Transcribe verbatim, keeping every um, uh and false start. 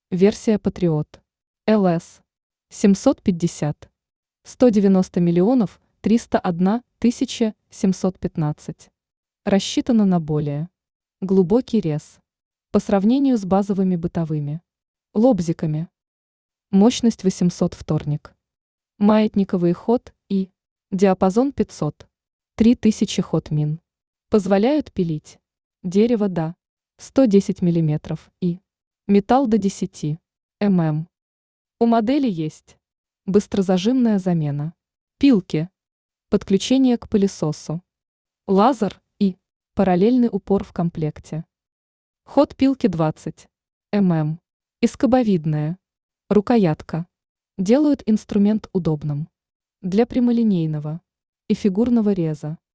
Версия Патриот. эл эс семьсот пятьдесят. сто девяносто миллионов триста одна тысяча семьсот пятнадцать. Рассчитано на более глубокий рез. По сравнению с базовыми бытовыми лобзиками. Мощность восемьсот вторник. Маятниковый ход и диапазон пятьсот. три тысячи ход мин. Позволяют пилить дерево до сто десять миллиметров и металл до десять миллиметров. У модели есть быстрозажимная замена пилки, подключение к пылесосу, лазер и параллельный упор в комплекте. Ход пилки двадцать миллиметров и скобовидная рукоятка делают инструмент удобным для прямолинейного и фигурного реза.